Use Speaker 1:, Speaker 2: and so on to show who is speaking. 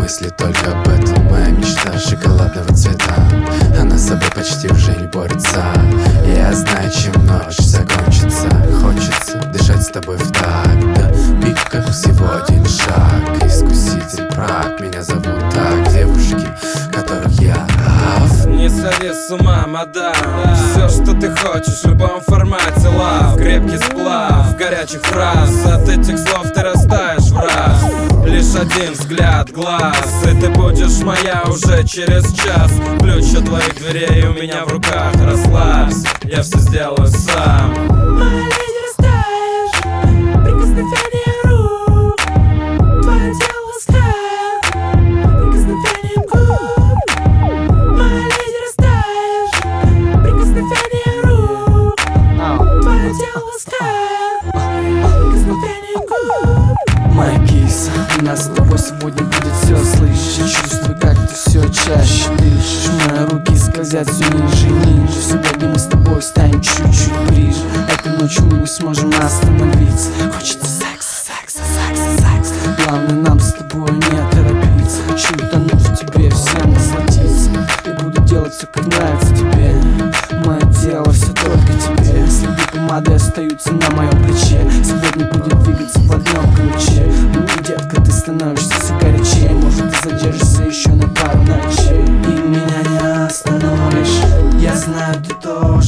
Speaker 1: мысли только об этом. Моя мечта шоколадного цвета, она с собой почти уже не борется. Я знаю, чем ночь закончится. Хочется дышать с тобой в такт. До пика всего один шаг. Искуситель прав, меня зовут так. Девушки, которых я рав.
Speaker 2: Не сходи с ума, мадам. Все, что ты хочешь, в любом формате. Лав, крепкий сплав, горячих фраз. От этих слов ты растаешь в раз. Лишь один взгляд глаз, и ты будешь моя уже через час. Ключ от твоих дверей у меня в руках. Расслабься, я все сделаю сам.
Speaker 3: Моя леди, растаешь, прикосновение рук. Твое тело ласкает, прикосновением губ. Моя леди, растаешь, прикосновение рук. Твое тело ласкает, прикосновением губ.
Speaker 4: Моя киса, у нас с тобой сегодня будет все. Слышишь, чувствую, как ты все чаще дышишь. Мои руки скользят все ниже и ниже. Сегодня мы с тобой станем чуть-чуть ближе. Этой ночью мы не сможем остановиться. Хочется секса, секса, секса, секса. Главное нам с тобой не торопиться. Хочу утонуть в тебе, всем насладиться. Я буду делать все, как нравится тебе. Мое тело все только тебе. Следы помады остаются на моем плече. Сегодня будет двигаться в одном ключе. Ну, детка, ты становишься все горячее. Может, ты задержишься еще на пару ночей. И меня не остановишь. Я знаю, ты тоже